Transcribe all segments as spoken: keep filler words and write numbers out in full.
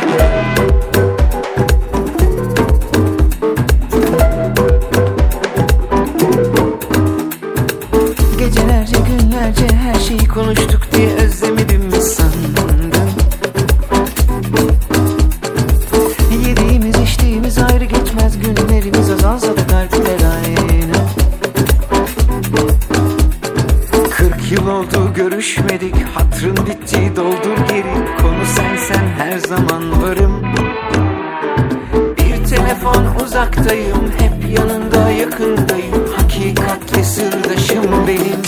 Gecelerce günlerce her şeyi konuştuk diye özlemedim mi sandın? Yediğimiz içtiğimiz ayrı geçmez, günlerimiz azalsa da kalpler aynı. Kırk yıl oldu görüşmedik, hatırın bitti doldur geri. Konu sensen her zaman varım. Bir telefon uzaktayım, hep yanında yakındayım. Hakikatle sırdaşım benim.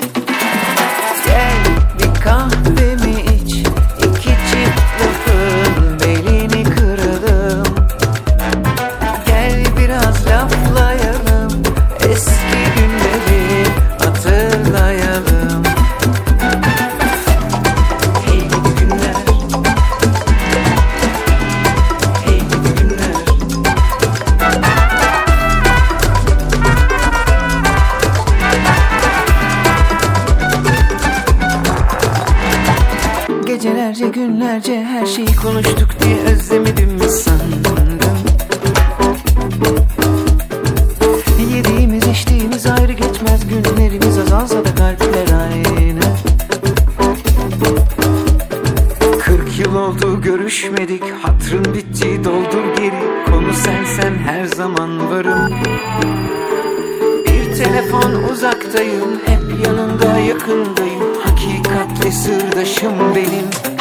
Gel bir kahvemi iç, iki çift lafın belini kıralım. Gel biraz laflayalım, eski günleri hatırlayalım. Hey gidi günler, hey gidi günler. Gecelerce günlerce her şeyi konuştuk diye özlemedim mi sandın? Yediğimiz içtiğimiz ayrı geçmez, günlerimiz azalsa da kalpler aynı. Kırk yıl oldu görüşmedik, hatırın bitti doldur geri. Konu sensen her zaman varım. Bir telefon uzaktayım, hep yanında yakındayım. Hakikatle sırdaşım benim.